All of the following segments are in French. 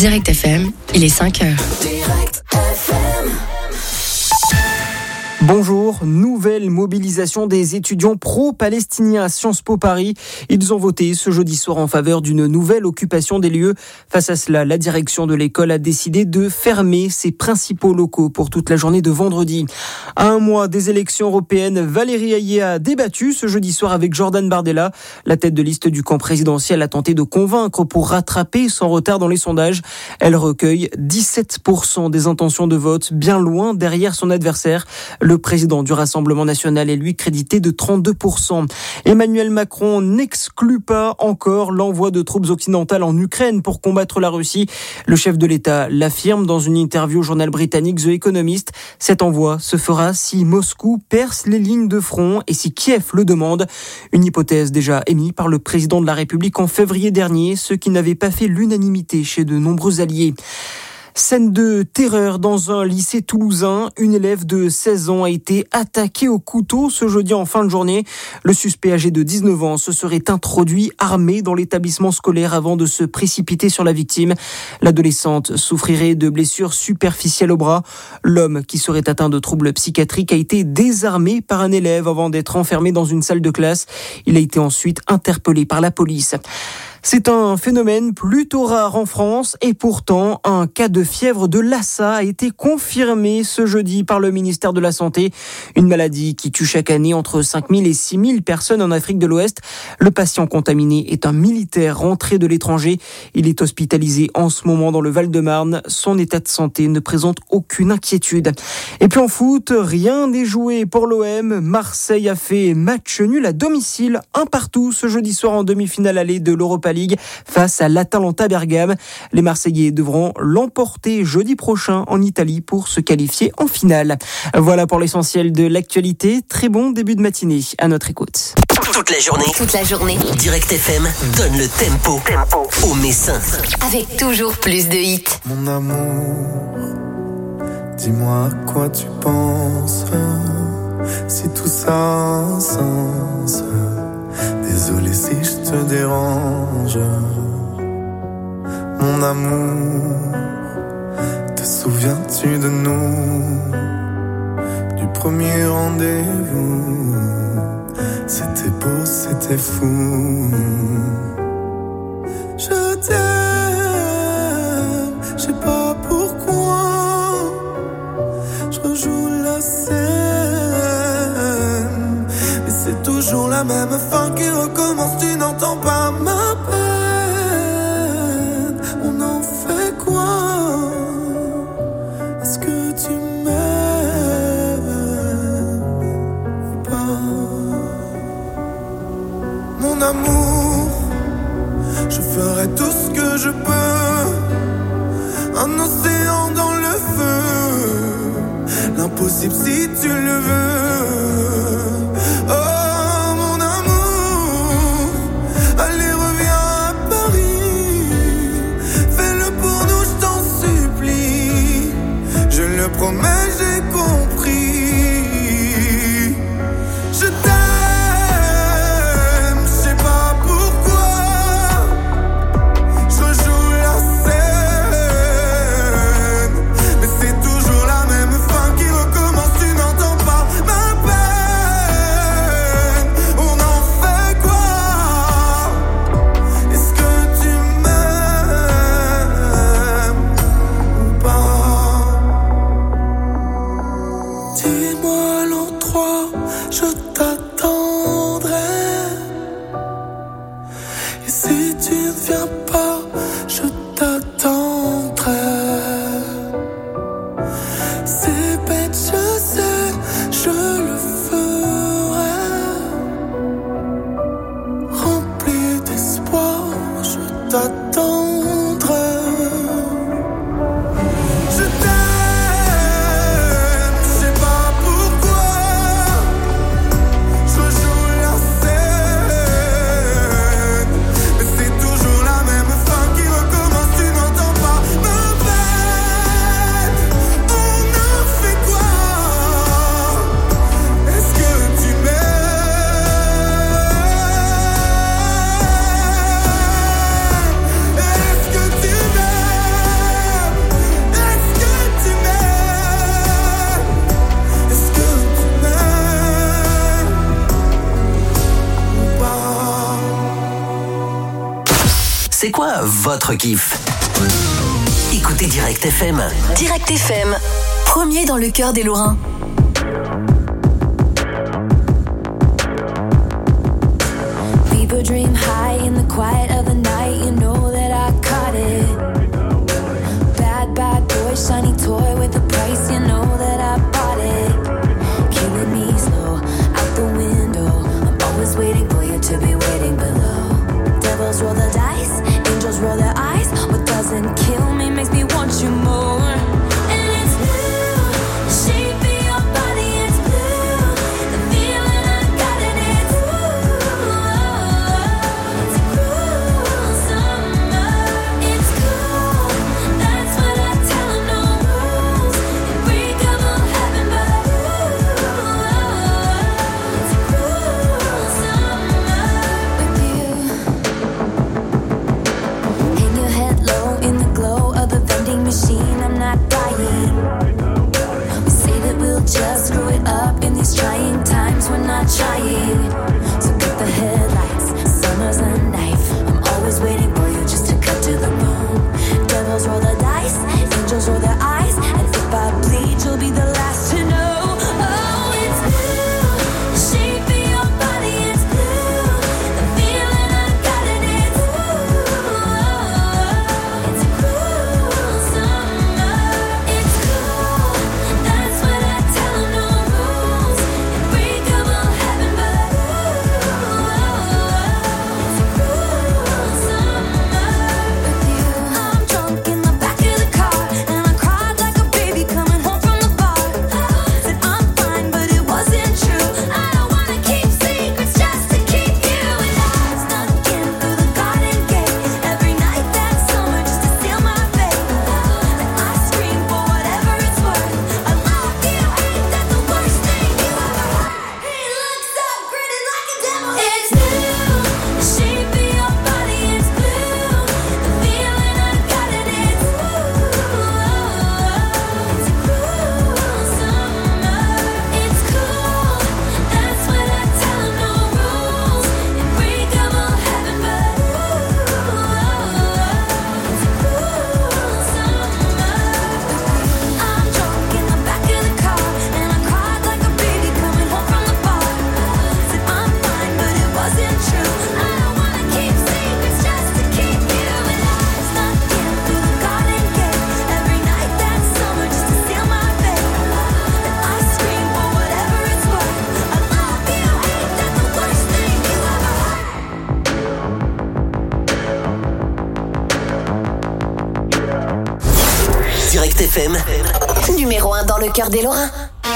Direct FM, il est 5h. Direct FM. Bonjour, nouvelle mobilisation des étudiants pro-palestiniens à Sciences Po Paris. Ils ont voté ce jeudi soir en faveur d'une nouvelle occupation des lieux. Face à cela, la direction de l'école a décidé de fermer ses principaux locaux pour toute la journée de vendredi. À un mois des élections européennes, Valérie Hayé a débattu ce jeudi soir avec Jordan Bardella. La tête de liste du camp présidentiel a tenté de convaincre pour rattraper son retard dans les sondages. Elle recueille 17% des intentions de vote, bien loin derrière son adversaire. Le président du Rassemblement national est lui crédité de 32%. Emmanuel Macron n'exclut pas encore l'envoi de troupes occidentales en Ukraine pour combattre la Russie. Le chef de l'État l'affirme dans une interview au journal britannique The Economist. Cet envoi se fera si Moscou perce les lignes de front et si Kiev le demande. Une hypothèse déjà émise par le président de la République en février dernier, ce qui n'avait pas fait l'unanimité chez de nombreux alliés. Scène de terreur dans un lycée toulousain. Une élève de 16 ans a été attaquée au couteau ce jeudi en fin de journée. Le suspect âgé de 19 ans se serait introduit armé dans l'établissement scolaire avant de se précipiter sur la victime. L'adolescente souffrirait de blessures superficielles au bras. L'homme, qui serait atteint de troubles psychiatriques, a été désarmé par un élève avant d'être enfermé dans une salle de classe. Il a été ensuite interpellé par la police. C'est un phénomène plutôt rare en France et pourtant un cas de fièvre de Lassa a été confirmé ce jeudi par le ministère de la Santé. Une maladie qui tue chaque année entre 5 000 et 6 000 personnes en Afrique de l'Ouest. Le patient contaminé est un militaire rentré de l'étranger. Il est hospitalisé en ce moment dans le Val-de-Marne. Son état de santé ne présente aucune inquiétude. Et puis en foot, rien n'est joué pour l'OM. Marseille a fait match nul à domicile, 1-1 ce jeudi soir en demi-finale allée de l'Europa League face à l'Atalanta Bergame. Les Marseillais devront l'emporter jeudi prochain en Italie pour se qualifier en finale. Voilà pour l'essentiel de l'actualité. Très bon début de matinée à notre écoute. Toute la journée. Direct FM donne le tempo aux Messins. Avec toujours plus de hits. Mon amour, dis-moi à quoi tu penses, si tout ça a un sens. Désolé si je te dérange. Mon amour, te souviens-tu de nous, du premier rendez-vous? C'était beau, c'était fou. Je t'aime, je sais pas pourquoi. Je rejoue la scène, mais c'est toujours la même fin qui recommence. Tu n'entends pas ma peine. On en fait quoi? Est-ce que tu m'aimes ou pas? Mon amour, je ferai tout ce que je peux. Un océan dans le feu, l'impossible si tu le veux. Oh mon amour, allez reviens à Paris. Fais-le pour nous, je t'en supplie. Je le promets, j'ai compris. Je t'aime, je sais pas pourquoi. Je rejoue la scène, mais c'est toujours la même fin qui recommence. Tu n'entends pas ma peine. On en fait quoi? Est-ce que tu m'aimes ou pas? votre kiff. Écoutez Direct FM. Direct FM, premier dans le cœur des Lorrains. People dream high in the quiet of the night. You know that I caught it. Bad boy, shiny toy with a price. You know that I bought it. Killing me slow, out the window. I'm always waiting for you to be waiting below. Devils roll the dice, angels roll their eyes. What doesn't kill me makes me want you more. And it's blue, the shape of your body, it's blue. The feeling I got in it, it's a cruel summer. It's cool, that's what I tell them, no rules. Unbreakable heaven, but it's a cruel summer with you. Hang your head low in the glow of the vending machine. I'm not dying. We say that we'll just screw it up in these trying times. We're not trying. So cut the headlights. Summer's a knife. I'm always waiting for you just to cut to the bone. Devils roll the dice. Angels roll their eyes. And if I bleed, you'll be the last to know. Oh, it's blue. The shape of your body, it's blue. The feeling I got in it, it's a cruel summer. It's cool, that's what I tell them, no rules. Unbreakable heaven, but it's a cruel summer with you. I'm drunk in the back of the car, and I cried like a baby coming home from the bar. Said I'm fine, but it wasn't true. I don't wanna keep secrets just to keep you. And I snuck in through the garden gate every night that summer just to steal my fate. And I scream for whatever it's worth. I love you, ain't that the worst thing you ever heard? He looks up, grinning like a devil. It's blue, the shape of your body, it's blue. The feeling I got in it, it's a cruel summer. It's cool, that's what I tell them, no rules. Unbreakable heaven, but it's a cruel summer. I'm drunk in the back of the car, and I cried like a baby coming home from the bar. Said I'm fine, but it wasn't true. I don't wanna keep secrets just to keep you. And I snuck in through the garden gate every night that summer just to steal my fate. And I scream for whatever it's worth. I love you, ain't that the worst thing you ever heard? Direct FM. Numéro 1 dans le cœur des Lorrains.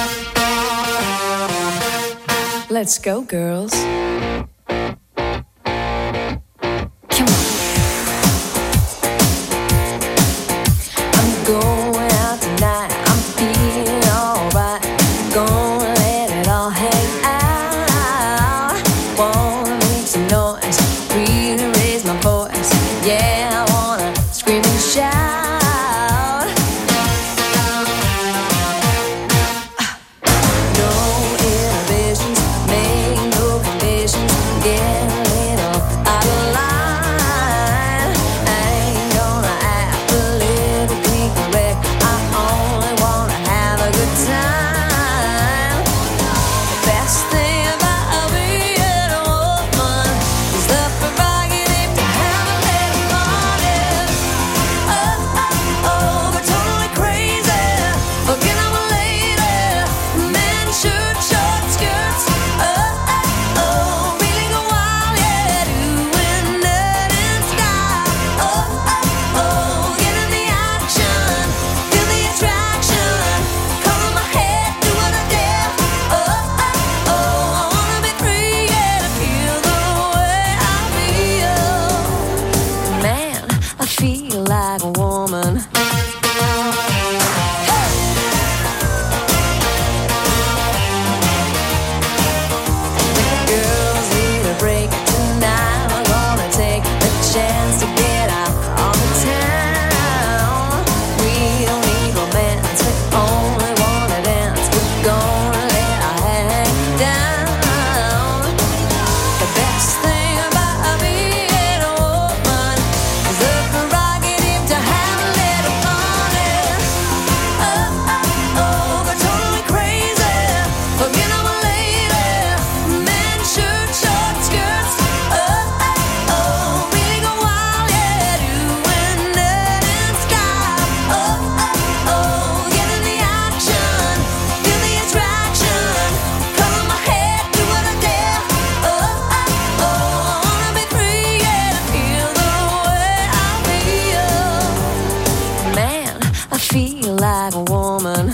Let's go, girls. I'm going out tonight. I'm feeling alright. Gonna let it all hang out. Wanna make some noise, really raise my voice. Yeah, I wanna scream and shout. No inhibitions, make no conditions. Get a little out of line. I ain't gonna act politically correct. I only wanna have a good time. The best thing about being a woman is the prerogative to have a little morning. Oh, oh, oh, we're totally crazy. Forget I'm a lady. Men shirt, short skirts. Oh, oh, oh, feeling a while, yeah, doing that in style. Oh, oh, oh, get in the action, feel the attraction. Color my head, do what I dare. Oh, oh, oh, I wanna be free, yeah, to feel the way I feel. Man, I feel like a woman. Girls need a break tonight. I'm gonna take a chance to get out on the town. We don't need romance, we only wanna dance. We're gonna let our hang down. The best thing about being a woman is the feel like a woman.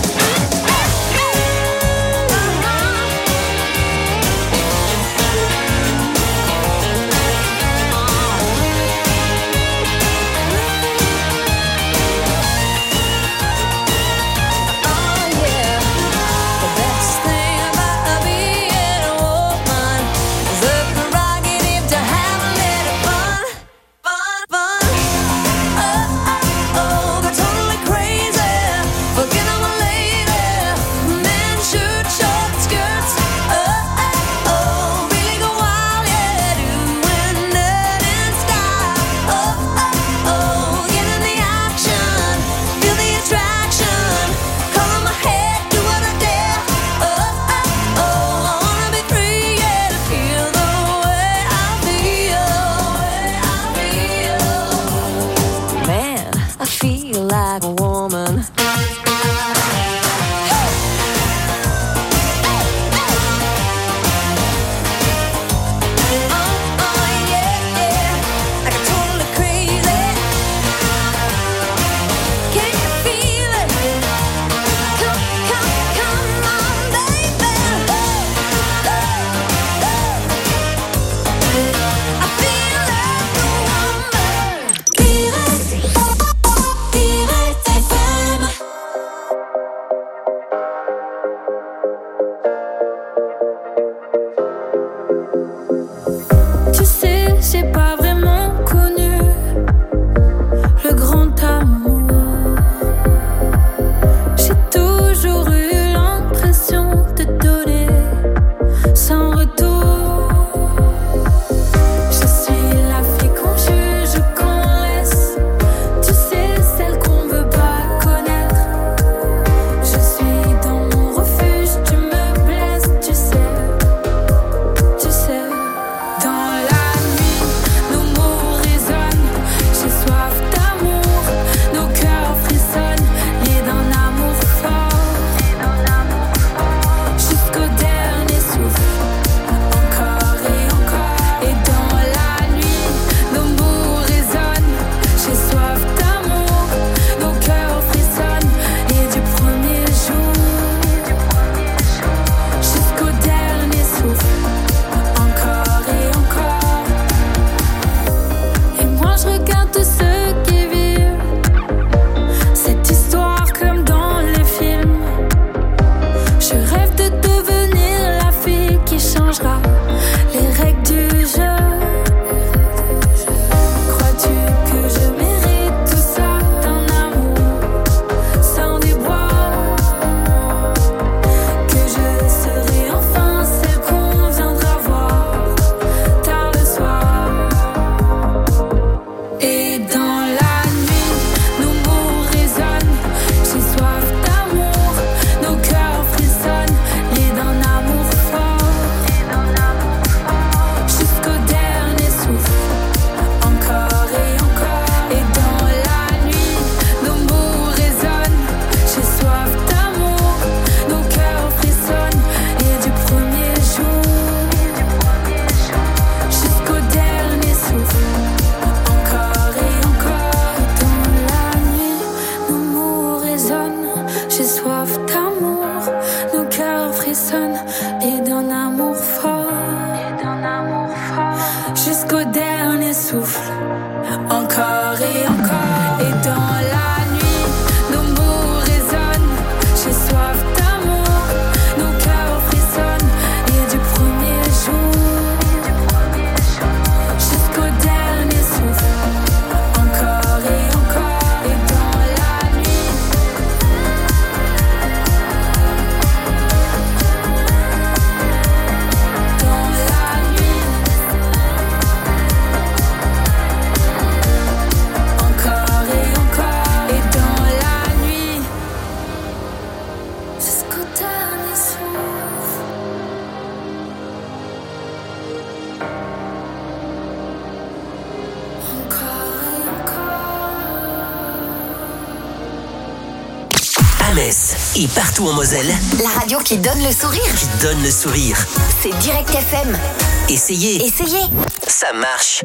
Et partout en Moselle, la radio qui donne le sourire. Qui donne le sourire. C'est Direct FM. Essayez. Essayez. Ça marche.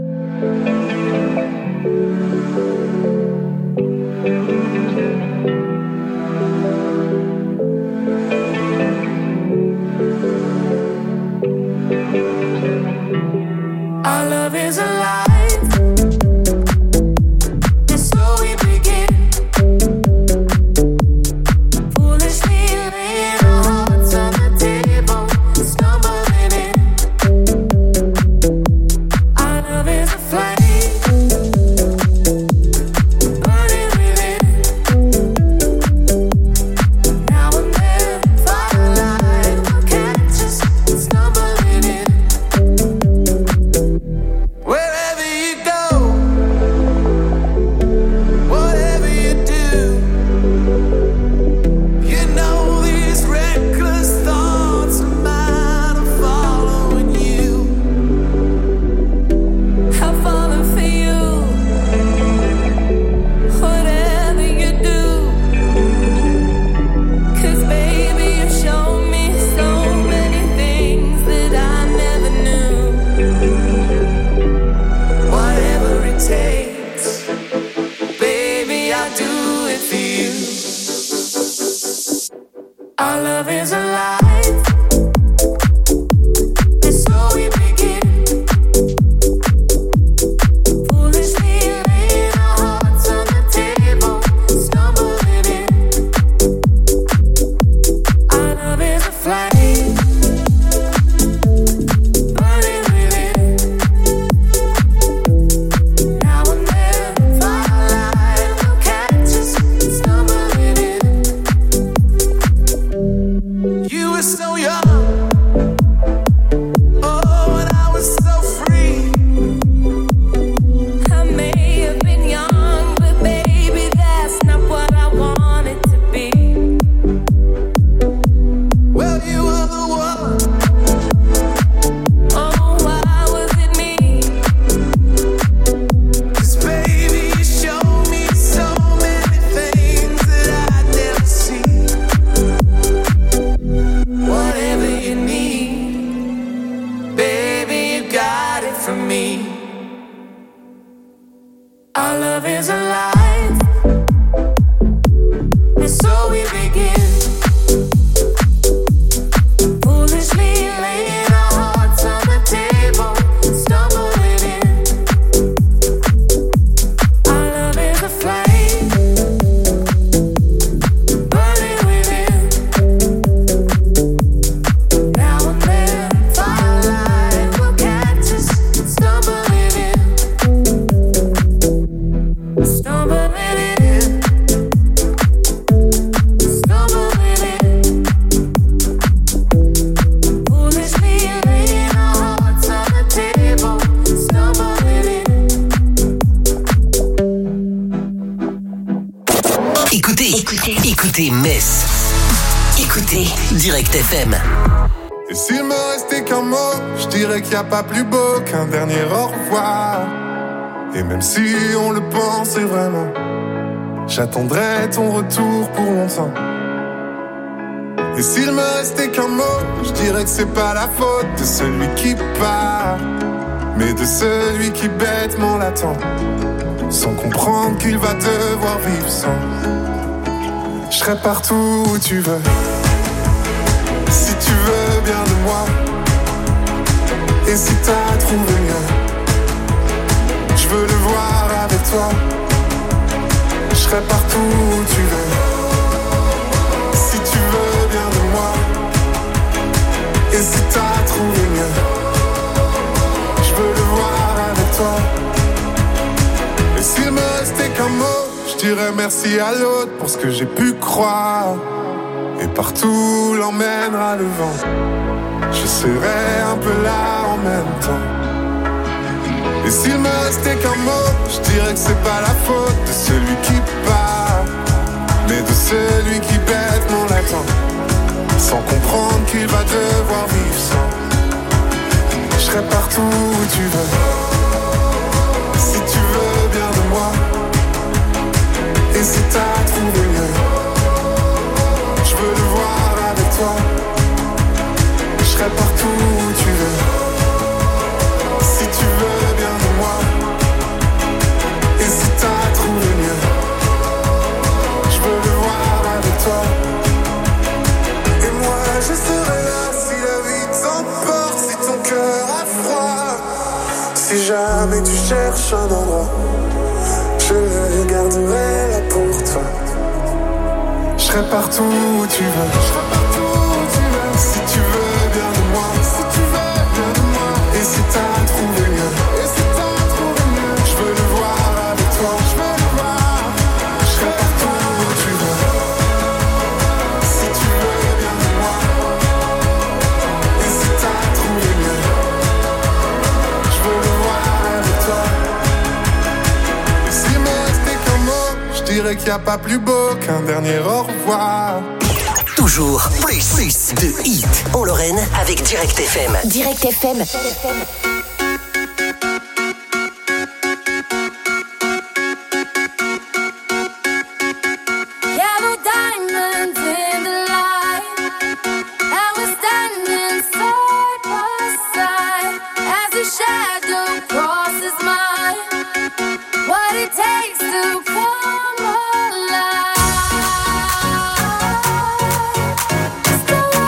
is alive. And so we begin. Foolishly laying our hearts on the table, stumbling in. Our love is a flame, burning within. Now and then, firelight will catch us, stumbling in. You were so young, oh, and I was so free. I may have been young, but baby, that's not what I wanted to be. Well, you were the one. Oh, why was it me? 'Cause baby, you showed me so many things that I'd never see. Whatever you need, baby, you got it from me. Our love is alive, and so we begin. Foolishly laying our hearts on the table, stumbling in. Our love is a flame, burning within. Now and then, firelight will catch us, stumbling in. Stumbling in. Stumbling in. Foolishly laying our hearts on the table, stumbling in. Écoutez Metz. Écoutez Direct FM. Et s'il me restait qu'un mot, je dirais qu'il n'y a pas plus beau qu'un dernier au revoir. Et même si on le pensait vraiment, j'attendrai ton retour pour longtemps. Et s'il me restait qu'un mot, je dirais que c'est pas la faute de celui qui part, mais de celui qui bêtement l'attend, sans comprendre qu'il va devoir vivre sans. Je serai partout où tu veux, si tu veux bien de moi. Et si t'as trouvé mieux, je veux le voir avec toi. Je serai partout où tu veux, si tu veux bien de moi. Et si t'as trouvé mieux, je veux le voir avec toi. Et s'il me restait qu'un mot, je dirais merci à l'autre pour ce que j'ai pu croire. Et partout l'emmènera le vent, je serai un peu là en même temps. Et s'il me restait qu'un mot, je dirais que c'est pas la faute de celui qui part, mais de celui qui bêtement l'attend, sans comprendre qu'il va devoir vivre sans. Je serai partout où tu veux, si tu veux bien de moi. Et si t'as trouvé mieux, je veux le voir avec toi. Je serai partout où tu veux, si tu veux bien de moi. Et si t'as trouvé mieux, je veux le voir avec toi. Et moi je serai là si la vie t'emporte, si ton cœur a froid. Si jamais tu cherches un endroit, je le garderai là pour toi. Je serai partout où tu veux, je serai partout où tu veux. Si tu veux bien de moi, si tu veux bien de moi. Et si t'as trouvé mieux, et si t'as trouvé mieux, je veux le voir avec toi, je veux le voir. Je serai partout où tu veux, si tu veux bien de moi. Et si t'as trouvé mieux, je veux le voir avec toi. Et s'il me restait qu'un mot, je dirais qu'il n'y a pas plus beau qu'un dernier au revoir. Toujours plus de hits en Lorraine avec Direct FM. Direct FM. Yellow diamonds in the light, and we're standing side by side as a shadow crosses mine. What it takes to come alive. Just the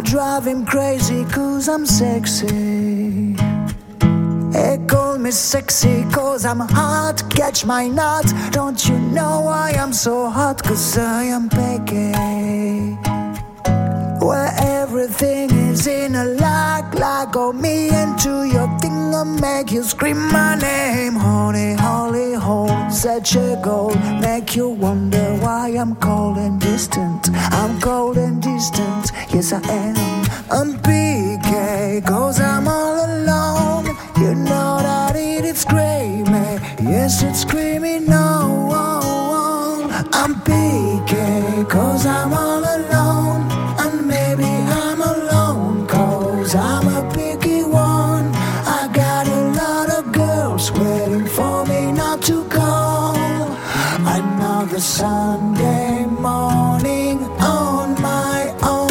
drive him crazy cause I'm sexy. They call me sexy cause I'm hot. Catch my nut. Don't you know why I'm so hot? Cause I am picky. Where everything is in a like oh me into your thing and make you scream my name. Honey, holy hole, such a goal. Make you wonder why I'm cold and distant. I'm cold and distant, yes I am. I'm PK, cause I'm all alone. You know that it's screaming, yes it's screaming no. I'm PK, cause I'm all alone. And maybe I'm alone, cause I'm a picky one. I got a lot of girls waiting for me not to call. Another Sunday morning on my own.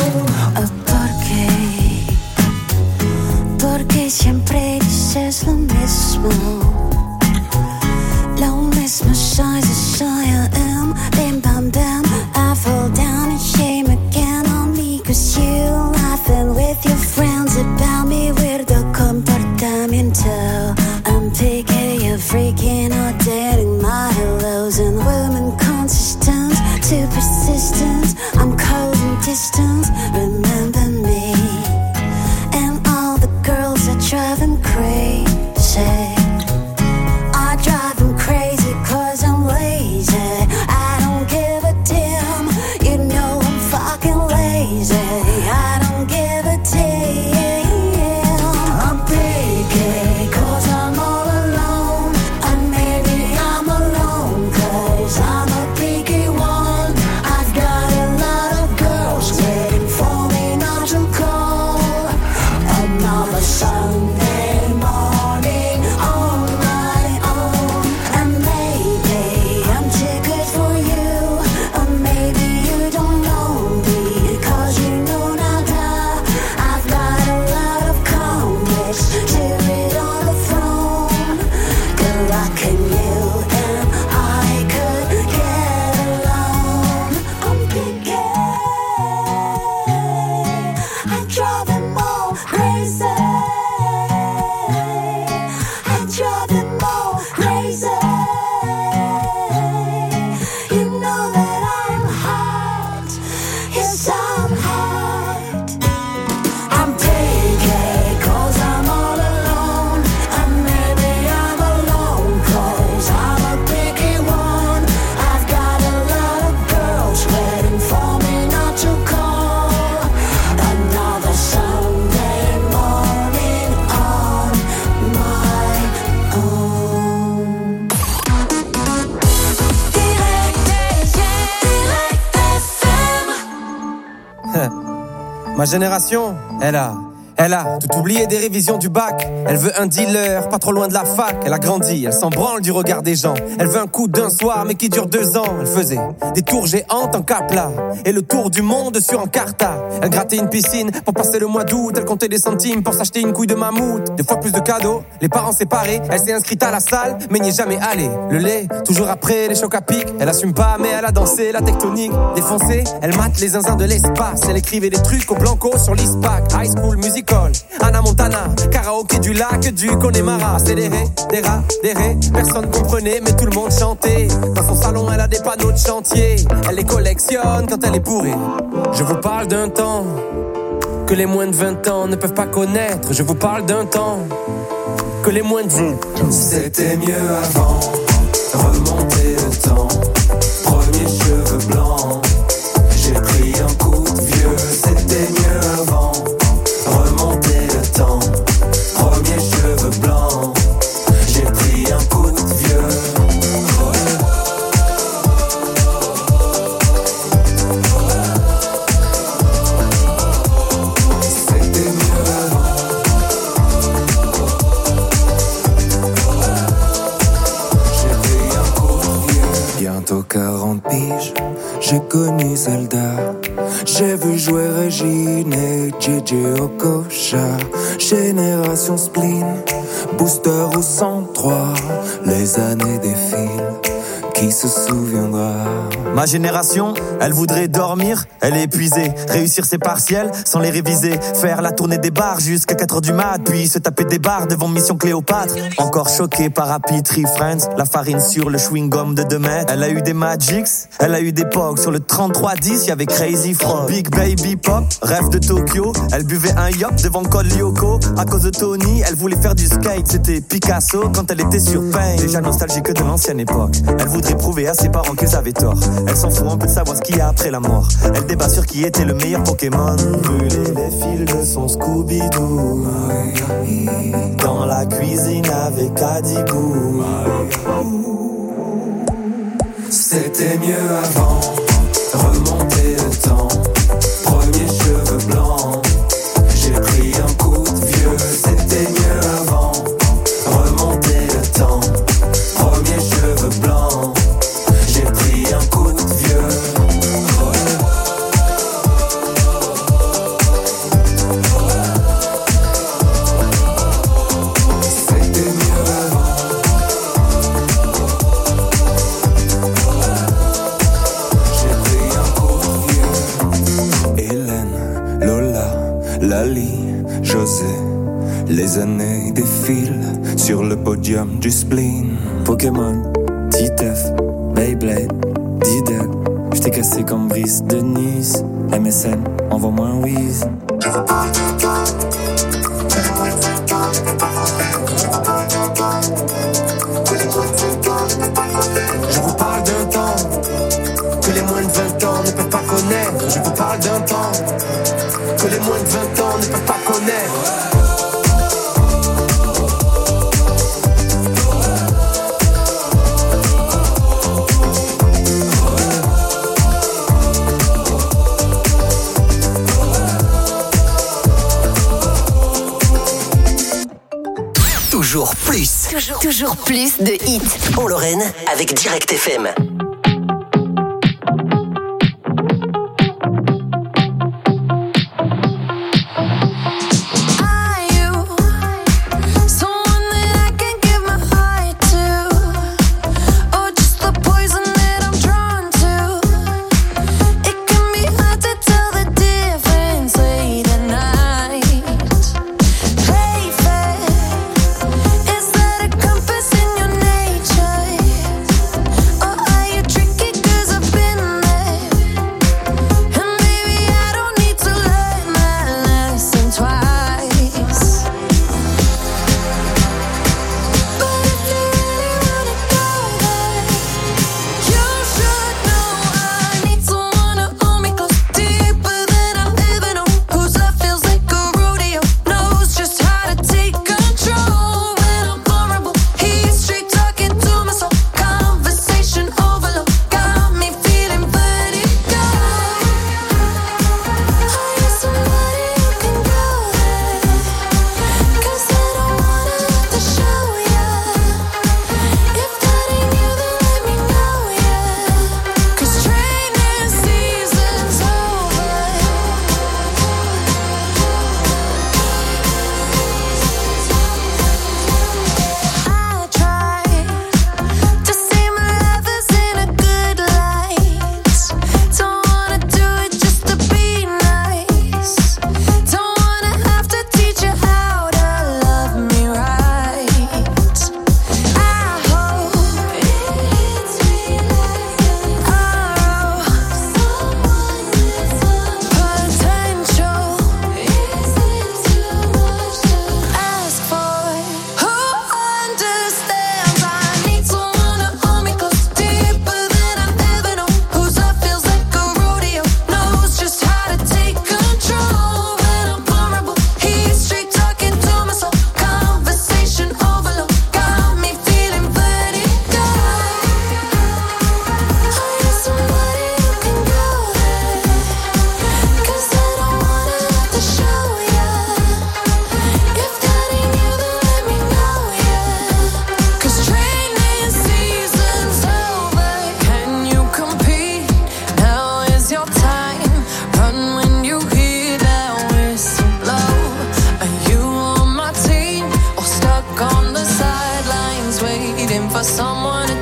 Porque siempre dices lo mismo. Lo mismo soy, I am. Bim bam bam, I fall down and shame again on me. Cause you laughing with your friends about me. Weirdo comportamiento. I'm picking you freaking out, dating my hellos. And women consistent, too persistent. I'm cold and distant, remember me. And all the girls are driving crazy. I drive them crazy cause I'm lazy. I don't give a damn. You know I'm fucking lazy. I don't give a damn. I'm picky cause I'm all alone. And maybe I'm alone cause I'm a picky one. I've got a lot of girls waiting for me not to call. Another Sunday morning on my own. And maybe I'm too good for you. Or maybe you don't know me cause you know nada. I've got a lot of comics to read on the phone. Good luck in you and I could get along. I'm picky. I drive them all crazy. I drive them all crazy. You know that I'm hot. Yes, I'm hot. I'm picky cause I'm all alone. And maybe I'm alone cause I'm a picky one. I've got a lot of girls waiting for me not to call. Another Sunday morning on my own. Ma génération, elle a tout oublié des révisions du bac. Elle veut un dealer, pas trop loin de la fac. Elle a grandi, elle s'en branle du regard des gens. Elle veut un coup d'un soir, mais qui dure 2 ans. Elle faisait des tours géantes en Capla et le tour du monde sur Encarta. Elle grattait une piscine pour passer le mois d'août. Elle comptait des centimes pour s'acheter une couille de mammouth. 2 fois plus de cadeaux, les parents séparés. Elle s'est inscrite à la salle, mais n'y est jamais allée. Le lait, toujours après les chocs à pic. Elle assume pas, mais elle a dansé la tectonique. Défoncée, elle mate les zinzins de l'espace. Elle écrivait des trucs au blanco sur l'ISPAC. High School Musical, Anna Montana, karaoké du lac du Connemara. Accéléré, des rats, des raies, personne comprenait mais tout le monde chantait. Dans son salon elle a des panneaux de chantier. Elle les collectionne quand elle est bourrée. Je vous parle d'un temps que les moins de 20 ans ne peuvent pas connaître. Je vous parle d'un temps que les moins de 20 ans. C'était mieux avant, remonter le temps. Premiers cheveux blancs, j'ai pris un coup de vieux. C'était mieux avant, remonter le temps. Premiers cheveux blancs, j'ai pris un coup de vieux. C'était mieux avant. J'ai pris un coup de vieux. Bientôt 40 piges, j'ai connu Zelda. J'ai vu jouer Régine et JJ Okocha. Génération spleen, booster au 103. Les années défilent, qui se souviendra. Ma génération, elle voudrait dormir, elle est épuisée. Réussir ses partiels sans les réviser. Faire la tournée des bars jusqu'à 4h du mat. Puis se taper des bars devant Mission Cléopâtre. Encore choquée par Happy Tree Friends. La farine sur le chewing-gum de 2 mètres. Elle a eu des Magics, elle a eu des Pogs. Sur le 3310, y'avait Crazy Frog. Big Baby Pop, rêve de Tokyo. Elle buvait un yop devant Code Lyoko. À cause de Tony, elle voulait faire du skate. C'était Picasso quand elle était sur Pain. Déjà nostalgique de l'ancienne époque. Elle voudrait prouver à ses parents qu'ils avaient tort. Elle s'en fout un peu de savoir ce qu'il y a après la mort. Elle débat sur qui était le meilleur Pokémon. Brûler les fils de son Scooby-Doo dans la cuisine avec Adibou. C'était mieux avant, remonter le temps. Premier cheveux blancs, j'ai pris un coup de vieux. C'était mieux avant, remonter le temps. Premier cheveux blancs, j'ai pris un coup de vieux. C'était mieux avant. J'ai pris un coup de vieux. Hélène, Lola, Lali, José. Les années défilent sur le podium du spleen. Pokémon, Titeuf, Beyblade, Diddle. J't'ai cassé comme Brice de Nice. MSN, envoie-moi un whiz. Je vous parle d'un temps que les moins de 20 ans ne peuvent pas connaître. Je vous parle d'un temps que les moins de 20 ans ne peuvent pas connaître. Toujours plus de hits. En Lorraine, avec Direct FM. Are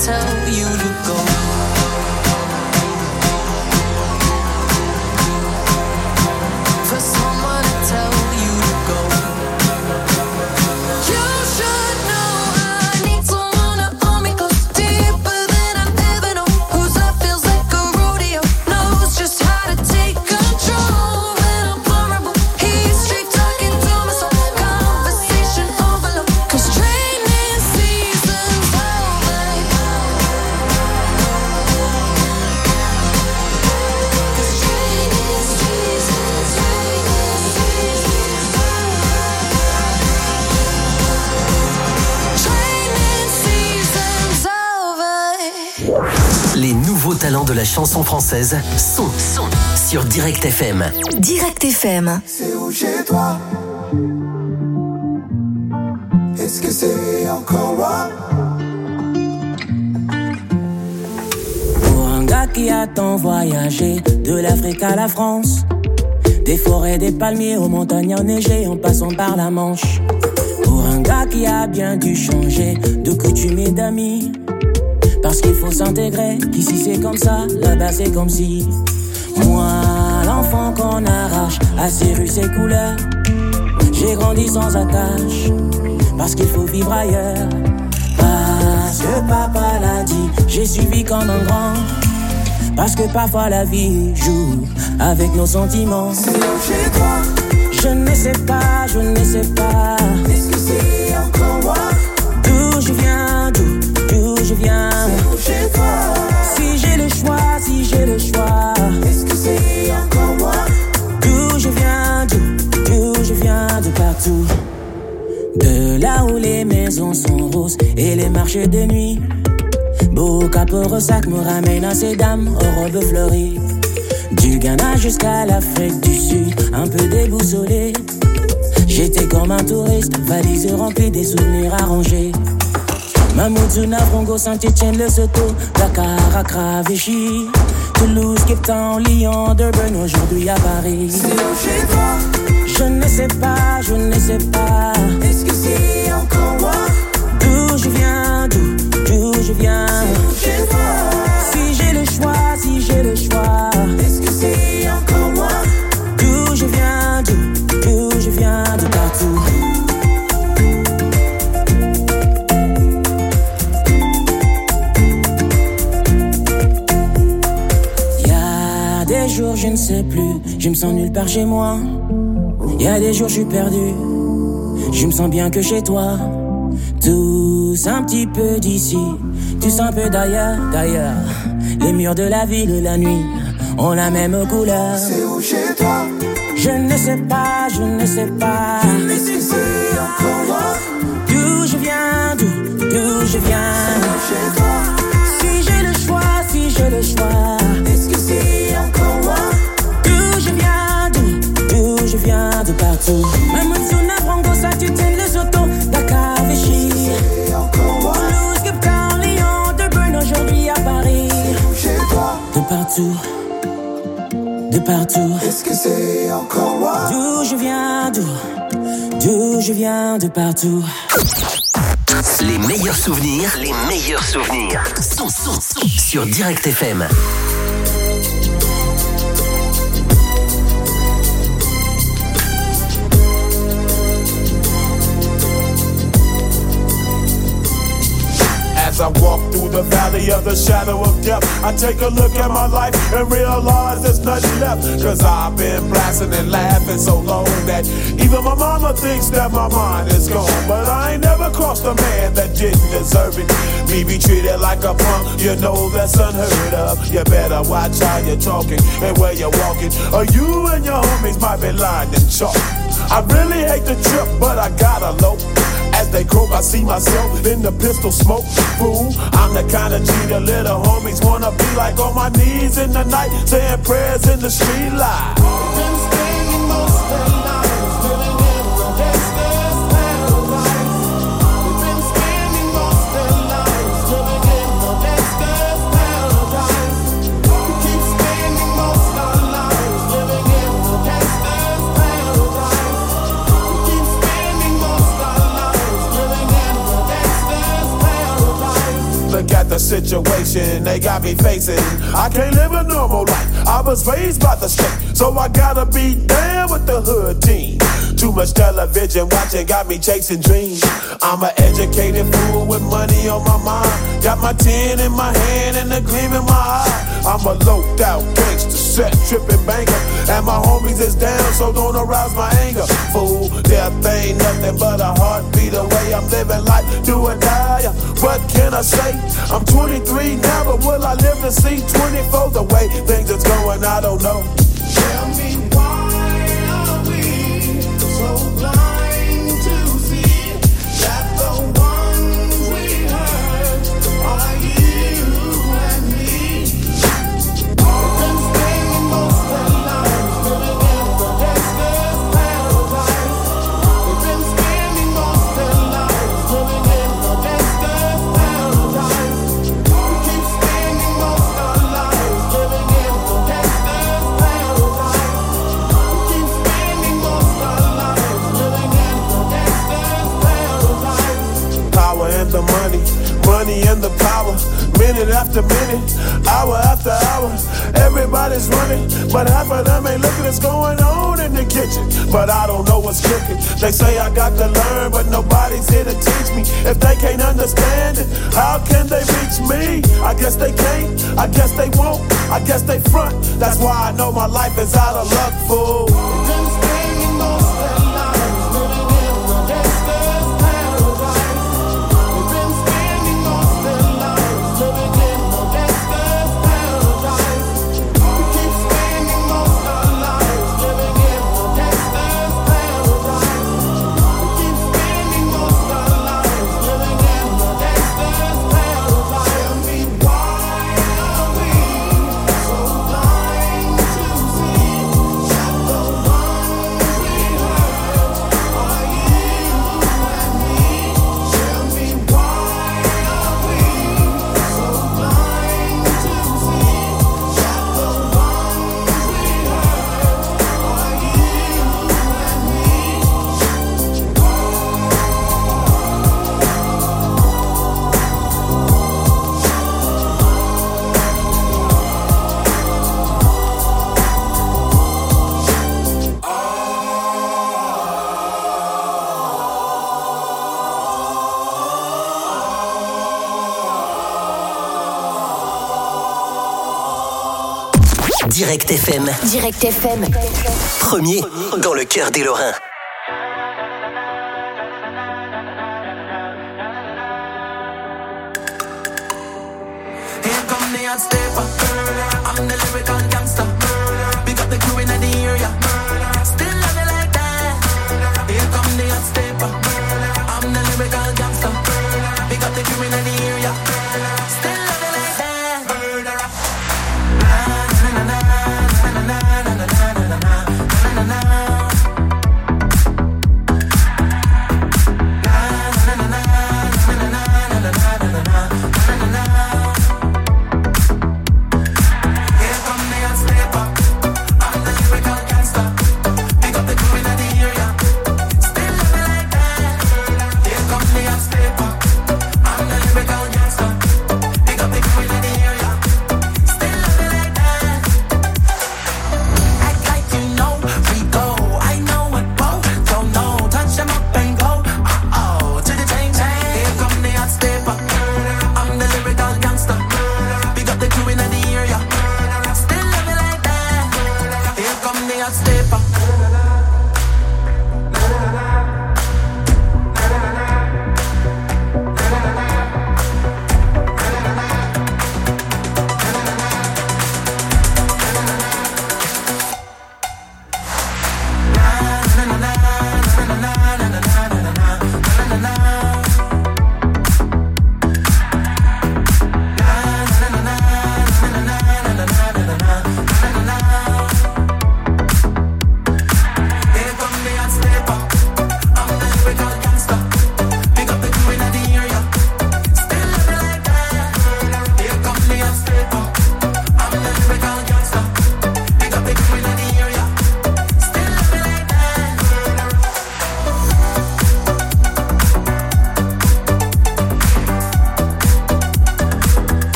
tell you to go. For someone to tell you to go. You should know I need someone to hold me close, deeper than I've ever known. Whose love feels like a rodeo, knows just how to take control. When I'm vulnerable, he's straight talking to my soul. Conversation overload, 'cause training season's over. 'Cause training season's over. Les nouveaux talents de la chanson française sont sur Direct FM. Direct FM. C'est où chez toi? Est-ce que c'est encore moi? Pour un gars qui a tant voyagé, de l'Afrique à la France, des forêts, des palmiers aux montagnes enneigées en passant par la Manche. Pour un gars qui a bien dû changer de coutumes et d'amis, parce qu'il faut s'intégrer, qu'ici c'est comme ça, là-bas c'est comme si. Moi, l'enfant qu'on arrache à ses rues, ses couleurs, j'ai grandi sans attache, parce qu'il faut vivre ailleurs. Parce que papa l'a dit, j'ai suivi comme un grand, parce que parfois la vie joue avec nos sentiments. C'est où chez toi? Je ne sais pas, je ne sais pas. Est-ce que c'est encore moi? D'où je viens, d'où je viens. C'est où chez toi? Si j'ai le choix, si j'ai le choix. Est-ce que c'est encore moi? D'où je viens, d'où je viens, de partout. De là où les maisons sont roses et les marchés de nuit. Beau capot sac me ramène à ces dames aux robes fleuries. Du Ghana jusqu'à l'Afrique du Sud, un peu déboussolé. J'étais comme un touriste, valise remplie des souvenirs arrangés. Mamoudzou, Navrongo, Saint-Etienne, Lesotho, Dakar, Accra, Vichy, Toulouse, Cape Town, Lyon, Durban, aujourd'hui à Paris. C'est où chez toi? Je ne sais pas, je ne sais pas. Est-ce que c'est encore moi? D'où je viens, d'où je viens. C'est où chez toi? Si j'ai le choix, si j'ai le choix. Est-ce que c'est encore moi? D'où je viens, d'où je viens, de partout. Y'a des jours je ne sais plus, je me sens nulle part chez moi. Y'a des jours je suis perdu, je me sens bien que chez toi. Tous un petit peu d'ici, tous un peu d'ailleurs, d'ailleurs. Les murs de la ville la nuit ont la même couleur. C'est où chez toi? Je ne sais pas, je ne sais pas. Est-ce que c'est encore moi? D'où je viens, d'où je viens. Chez toi? Si j'ai le choix, si j'ai le choix. Est-ce que c'est encore moi? D'où je viens, d'où je viens, de partout. Mamoudzou, Navrongo, Saint-Etienne, Lesotho, Dakar, Vichy. C'est encore moi? Toulouse, Cape Town, Lyon, Durban, aujourd'hui à Paris. Chez toi? De partout, de partout. Est-ce que c'est encore moi? D'où je viens, d'où je viens, de partout. Les meilleurs souvenirs sont sur Direct FM. As I walk through the valley of the shadow of death, I take a look at my life and realize there's nothing left. Cause I've been blasting and laughing so long that even my mama thinks that my mind is gone. But I ain't never crossed a man that didn't deserve it. Me be treated like a punk, you know that's unheard of. You better watch how you're talking and where you're walking, or you and your homies might be lying in chalk. I really hate the trip, but I gotta low. As they croak, I see myself in the pistol smoke. Fool, I'm the kind of G the little homies wanna be like, on my knees in the night, saying prayers in the street light. Been spending most of their lives living in the gangster's paradise. We've been spending most of their lives living in the gangster's paradise. We keep spending most of our lives living in the gangster's paradise. We keep spending most of our lives living in the gangster's paradise. Look at the situation they got me facing. I can't live a normal life. I was raised by the state, so I gotta be down with the hood team. Too much television watching got me chasing dreams. I'm an educated fool with money on my mind. Got my 10 in my hand and a gleam in my eye. I'm a loped out gangster, set tripping banker, and my homies is down, so don't arouse my anger. Fool, death ain't nothing but a heartbeat away. I'm living life, do or die. What can I say? I'm 23 now, but will I live to see 24? The way things is going, I don't know. Tell me why are we so blind to see that the ones we hurt are you and me? We've been spending most of our lives living in the gangster's paradise. We've been spending most of our lives living in the gangster's paradise. We keep spending most of our lives living in the gangster's paradise. We keep spending most of our lives living in the gangster's paradise. Power and the money, money and the power. Minute after minute, hour after hour, everybody's running, but half of them ain't looking what's going on in the kitchen. But I don't know what's cooking. They say I got to learn, but nobody's here to teach me. If they can't understand it, how can they reach me? I guess they can't, I guess they won't, I guess they front. That's why I know my life is out of luck, fool. We've been spending most of our lives living in the gangster's paradise. We've been spending most of our lives living in the gangster's paradise. We keep spending most of our lives living in the gangster's paradise. We keep spending most of our lives living in the gangster's paradise. Tell me why are we so blind to see that the ones we hurt are you and me? Tell me why are we so blind to see that the ones we hurt are you and me? Direct FM, Direct FM. premier dans le cœur des Lorrains. Here come the hot stepper. I'm the lyrical gangster. Pick up the crew in the area. Still love it like that. Here come the hot stepper. I'm the lyrical gangster. Pick up the crew in the area. Still love it like that. Here come the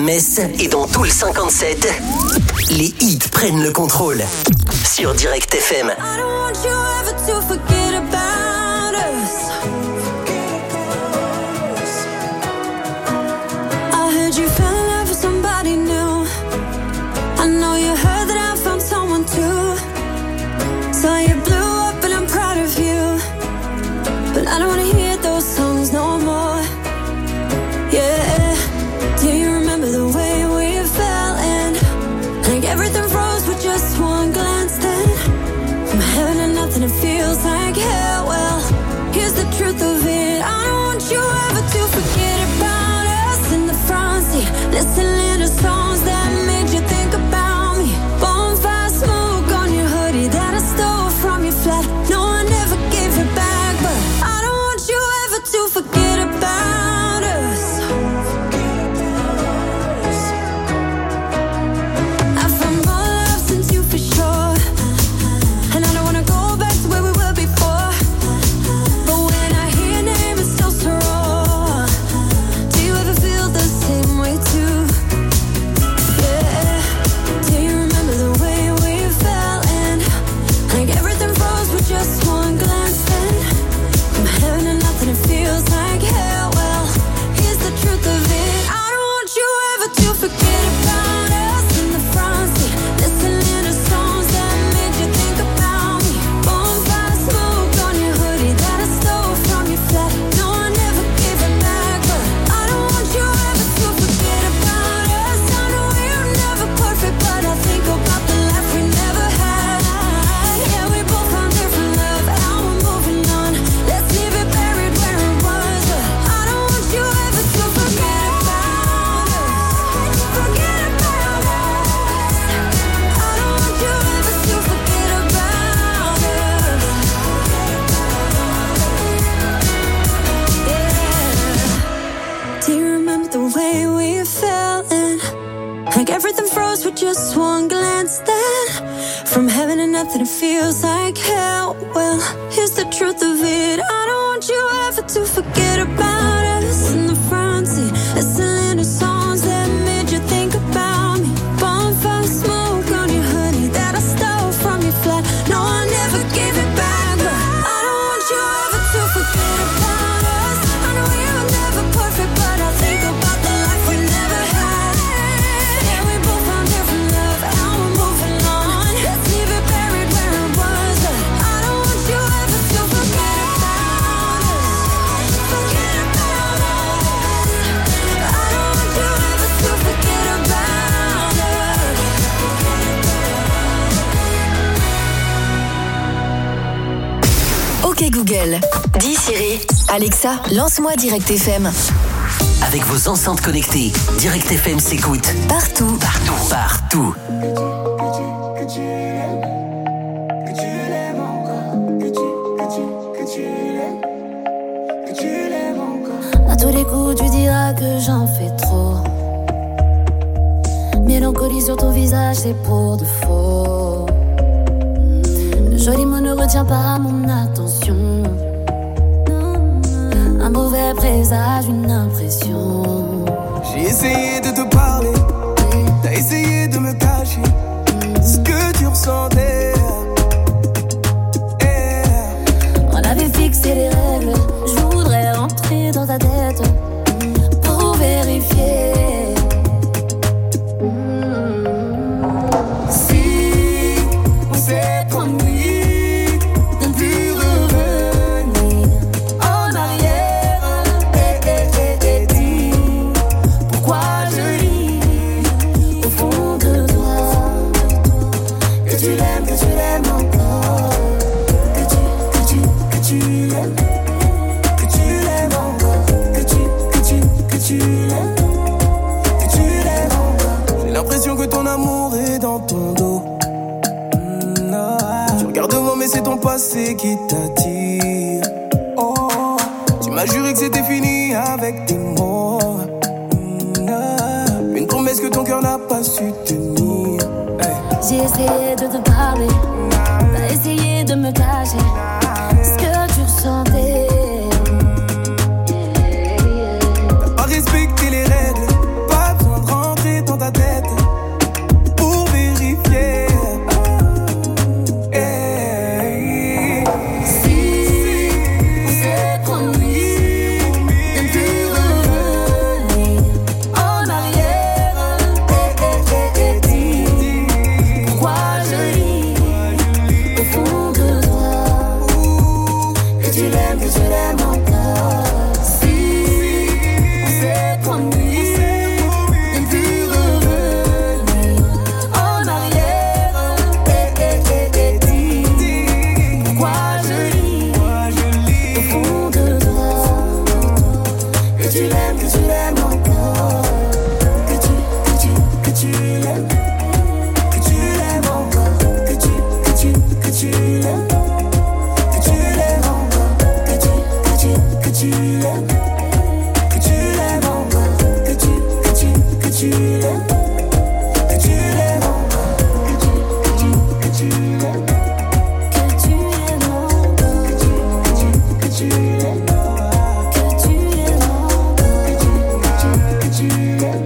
Metz et dans tout le 57, les hits prennent le contrôle. Sur Direct FM. I don't want you ever to forget about us. I heard you fell in love with somebody new. I know you heard that I found someone too. So you blew up and I'm proud of you. But I don't wanna hear those songs no more. Yeah. Do you remember the way we fell in? Like everything froze with just one glance then. From heaven to nothing, it feels like hell. Well, here's the truth of it. I don't want you ever to forget about us in the front seat. Listening to songs that made you think about me. Bonfire smoke on your hoodie that I stole from your flat. No, I never gave it back, but I don't want you ever to forget about us. I found more love since you for sure, and I don't wanna go back to where we were before. But when I hear your name, it's still so raw. Do you ever feel the same way too? Yeah. Do you remember the way we fell in? Like everything froze with just one glance then. From heaven to nothing, it feels like hell. Well, here's the truth of it. I don't want you ever to forget about us in the front seat. Listening to songs that made you think about me. Bonfire smoke on your hoodie that I stole from your flat. No, I never gave it back, but I don't want you ever to forget about us. I know we're never perfect, but I think about the life we never had. Yeah, we both found different love, and we're moving on. Let's leave it buried where it was, but I don't want you ever to forget about us. Forget about us. I don't want you ever to forget about us. Yeah. Do you remember the way we fell in? Like everything froze with just one glance then. From heaven to nothing, it feels like hell. Well, here's the truth of it. I don't want you ever to forget about us in the front seat. Listening to songs that made you think about me. Bonfire smoke on your hoodie that I stole from your flat. No, I never gave it back, but I don't want you ever to forget about us. I know we were never perfect, but I think about the life we never had. Yeah, we both found different love, and we're moving on. Let's leave it buried where it was, but I don't want you ever to forget about us. Forget about us. I don't want you ever to forget about us. Ok Google, dis Siri, Alexa, lance-moi Direct FM. Avec vos enceintes connectées, Direct FM s'écoute Partout. partout, partout. À tous les coups, tu diras que j'en fais trop. Mélancolie sur ton visage, c'est pour de faux. Le joli mot ne retient pas mon attention. Un mauvais présage, une impression. J'ai essayé de te parler, t'as essayé de me cacher ce que tu ressentais. On avait fixé les règles, je voudrais rentrer dans ta tête pour vérifier. Si on s'est promis de ne plus revenir en arrière, dis pourquoi je lis au fond de toi que tu l'aimes encore, que tu l'aimes encore, que tu l'aimes encore. J'ai l'impression que ton amour est dans ton dos. Tu regardes devant mais c'est ton passé qui t'attire. Oh, tu m'as juré que c'était fini avec tes mots. Une promesse que ton cœur n'a pas su tenir. J'ai essayé de te parler, t'as essayé de me cacher ce que tu ressentais. T'as pas respecté les règles, pas besoin de rentrer que tu l'aimes encore. Si on s'est promis de ne plus revenir en arrière, dis pourquoi je lis au fond de toi que tu l'aimes encore, que tu l'aimes. Que tu l'aimes encore, que tu l'aimes, que tu l'aimes encore, que tu l'aimes, que tu l'aimes encore, que tu l'aimes, que tu l'aimes encore, que tu l'aimes, que tu l'aimes encore, que tu l'aimes, que tu l'aimes encore, que tu l'aimes.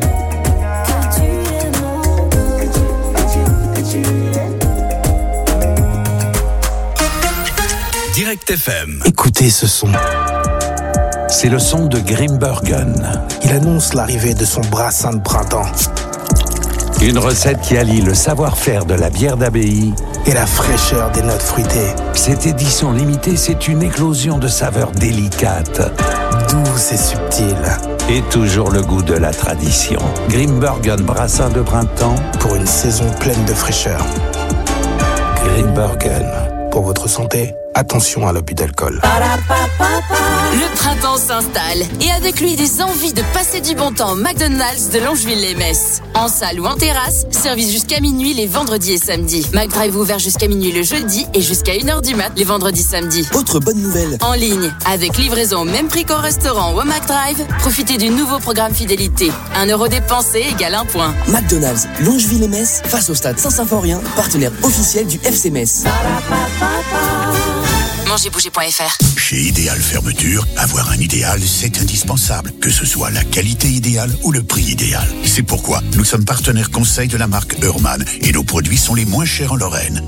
Direct FM. Écoutez ce son. C'est le son de Grimbergen. Il annonce l'arrivée de son brassin de printemps. Une recette qui allie le savoir-faire de la bière d'abbaye et la fraîcheur des notes fruitées. Cette édition limitée, c'est une éclosion de saveurs délicates, douces et subtiles. Et toujours le goût de la tradition. Grimbergen brassin de printemps pour une saison pleine de fraîcheur. Grimbergen. Pour votre santé, attention à l'abus d'alcool. Le printemps s'installe et avec lui des envies de passer du bon temps au McDonald's de Longeville-les-Metz. En salle ou en terrasse, service jusqu'à minuit les vendredis et samedis. McDrive ouvert jusqu'à minuit le jeudi et jusqu'à 1h du mat les vendredis samedis. Autre bonne nouvelle. En ligne, avec livraison au même prix qu'au restaurant ou au McDrive, profitez du nouveau programme fidélité. 1 euro dépensé égale 1 point. McDonald's, Longeville-les-Metz, face au stade Saint-Symphorien, partenaire officiel du FC Metz. Mangerbouger.fr. Chez Idéal Fermeture, avoir un idéal, c'est indispensable. Que ce soit la qualité idéale ou le prix idéal. C'est pourquoi nous sommes partenaires conseil de la marque Hurman et nos produits sont les moins chers en Lorraine.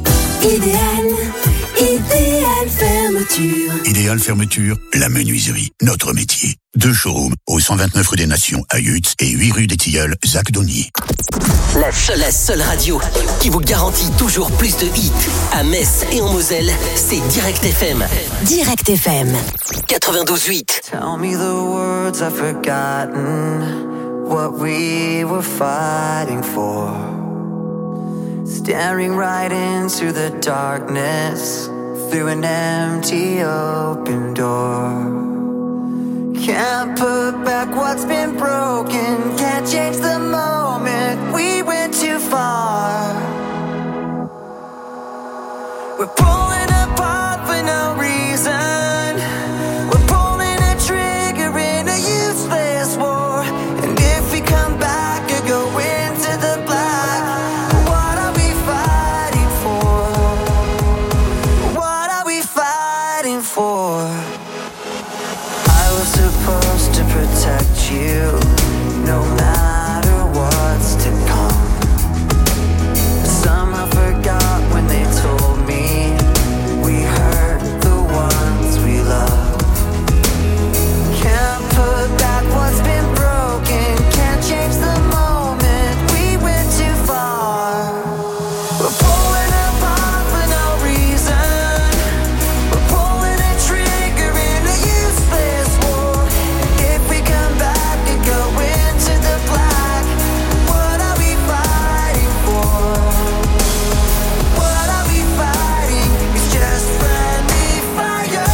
Idéal Fermeture. Idéal Fermeture, la menuiserie, notre métier. 2 showrooms au 129 rue des Nations à Yutz et 8 rue des Tilleuls, Zac-Donny. La seule radio qui vous garantit toujours plus de hits. À Metz et en Moselle, c'est Direct FM. Direct FM. 92.8. Tell me the words I've forgotten, what we were fighting for. Staring right into the darkness, through an empty open door. Can't put back what's been broken, can't change the moment, we went too far. We're pulling apart for no reason, we're pulling a trigger in a useless war. And if we come back or go into the black, what are we fighting for? What are we fighting for? I was supposed to protect you, no matter what's to come. Somehow forgot when they told me we hurt the ones we love. Can't put back what's been broken, can't change the moment, we went too far. We're pulling apart for no reason, we're pulling a trigger in a useless war. And if we come back and go into the black, what are we fighting for? What are we fighting? It's just friendly fire.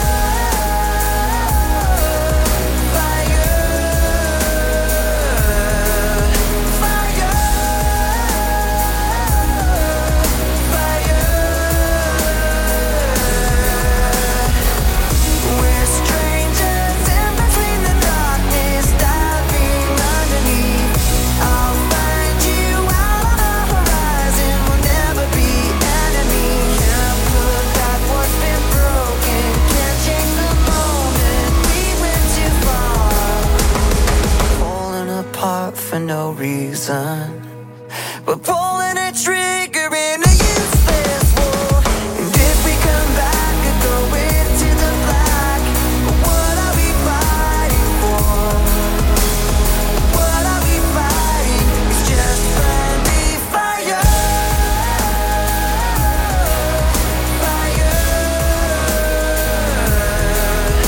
We're strangers in between the darkness, diving underneath. I'll find you out on the horizon, we'll never be enemies. Can't put back what's been broken, can't change the moment, we went too far. Falling apart for no reason, we're pulling a trigger in a useless war. And if we come back and go into the black, what are we fighting for? What are we fighting? It's just friendly fire. Fire.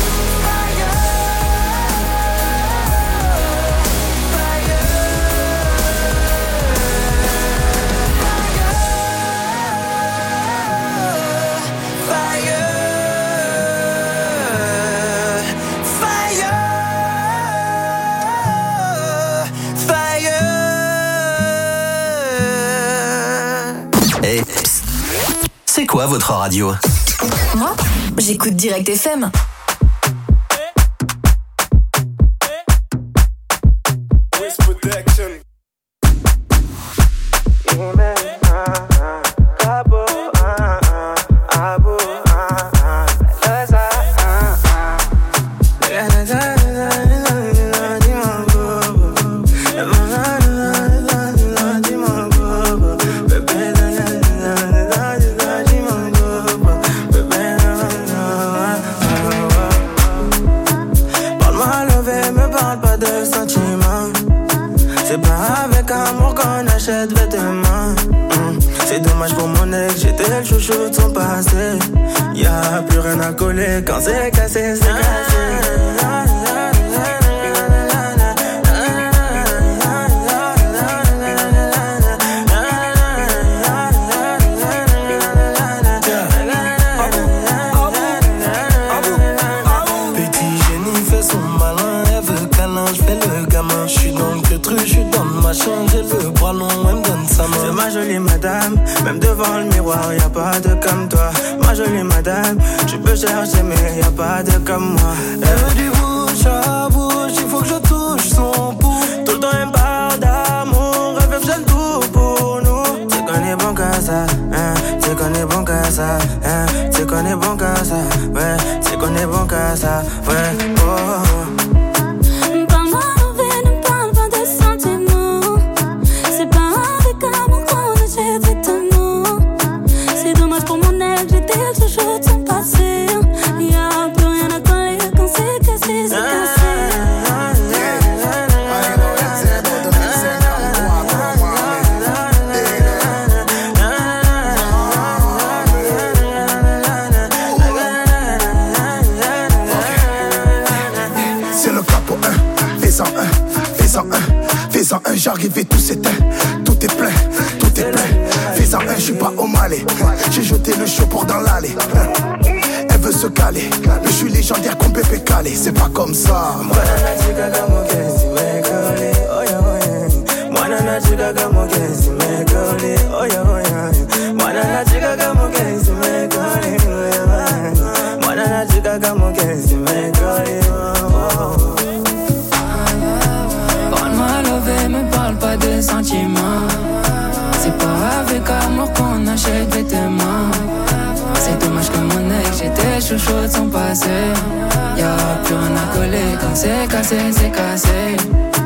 Et psst, c'est quoi votre radio? Moi, j'écoute Direct FM. C'est dommage pour mon ex, j'étais le chouchou de son passé. Y'a plus rien à coller, quand c'est cassé, c'est cassé. Petit génie fait son malin, elle veut câlin, j'fais le gamin. J'suis dans le truc, j'suis dans le machin, j'ai le bras long, elle me donne sa main. C'est ma jolie madame, même devant le miroir, y'a pas de comme toi. Ma jolie madame, tu peux chercher mais y'a pas de comme moi. Elle veut du bouche à bouche, il faut que je touche son pouls. Tout le temps elle me parle d'amour, elle veut que j'aime tout pour nous. C'est qu'on est bon qu'à ça, hein, c'est qu'on est bon qu'à ça, hein, c'est qu'on est bon qu'à ça, ouais, c'est qu'on est bon qu'à ça, ouais, oh. J'arrive et tout s'éteint, tout est plein, tout est plein. Fais-en un, j'suis pas au Malais. J'ai jeté le chaud dans l'allée. Elle veut se caler, mais j'suis légendaire comme Pépé Calé. C'est pas comme ça. Sentiments. C'est pas avec amour qu'on achète vêtements. C'est dommage que mon ex, j'étais chouchou de son passé. Y'a plus rien à coller, quand c'est cassé, c'est cassé.